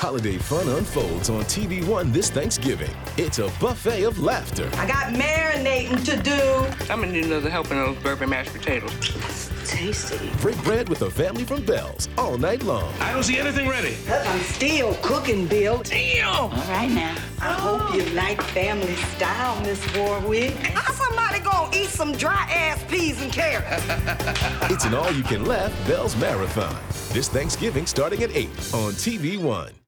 holiday fun unfolds on TV One this Thanksgiving. It's a buffet of laughter. I got marinating to do. I'm gonna need another helping of those bourbon mashed potatoes. Tasty. Break bread with the family from Bell's all night long. I don't see anything ready. I'm still cooking, Bill. Damn! All right now. I hope you like family style, Miss Warwick. How somebody gonna eat some dry-ass peas and carrots? It's an all-you-can-laugh Bell's Marathon. This Thanksgiving starting at 8 on TV One.